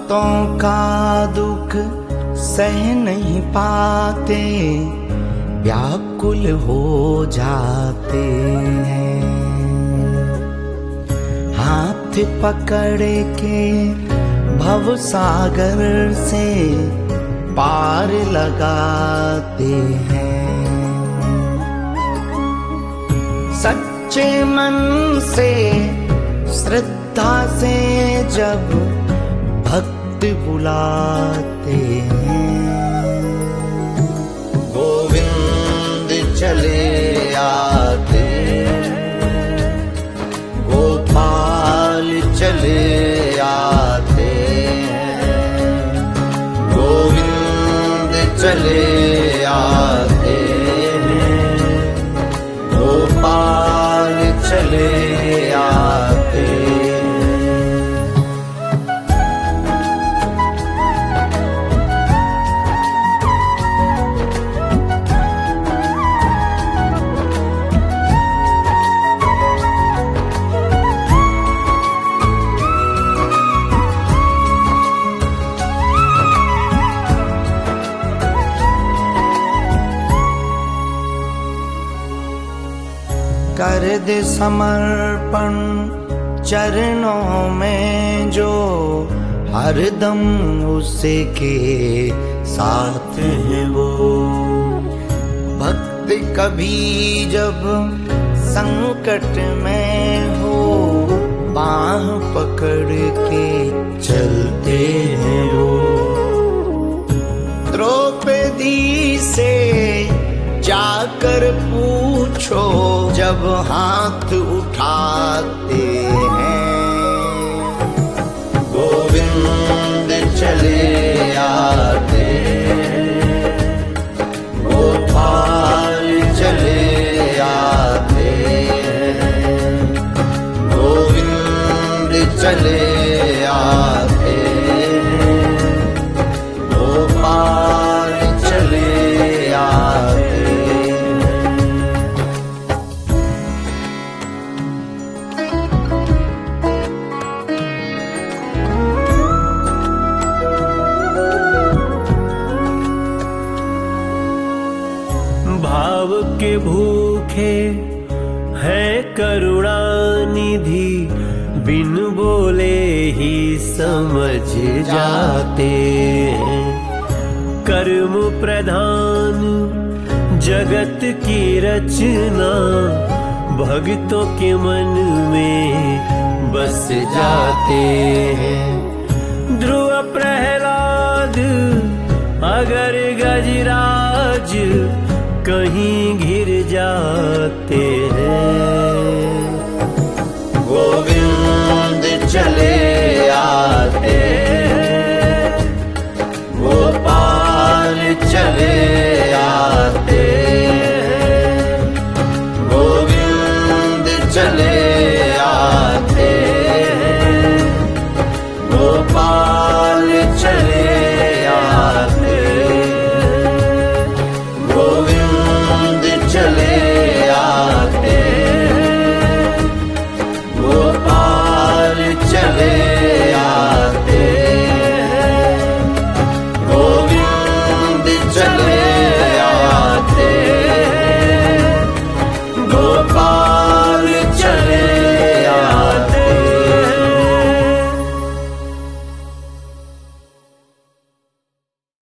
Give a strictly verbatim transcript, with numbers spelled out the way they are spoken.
भक्तों का दुख सह नहीं पाते, व्याकुल हो जाते हैं। हाथ पकड़ के भव सागर से पार लगाते हैं। सच्चे मन से श्रद्धा से जब भक्त बुलाते हैं, गोविंद चले आते, गोपाल चले आते, गोविंद चले आते, गोपाल चले आते। कर दे समर्पण चरणों में जो, हरदम उसके साथ है वो। भक्त कभी जब संकट में हो, बाह पकड़ के चलते हैं वो। द्रौपदी से जाकर पूछो जब हाथ उठाते हैं, गोविंद चले आते, गोपाल चले आते, गोविंद चले आते, गोपाल चले आते। भाव के भूखे है करुणा निधि, बिन बोले ही समझ जाते हैं। कर्म प्रधान जगत की रचना, भक्तों के मन में बस जाते हैं। ध्रुव प्रहलाद अगर गजराज कहीं घिर जाते हैं, गोविंद चले आते, गोपाल चले आते, गोविंद चले आते, गोपाल चले आते, गोविंद चले आते, गोपाल चले आते, गोविंद चले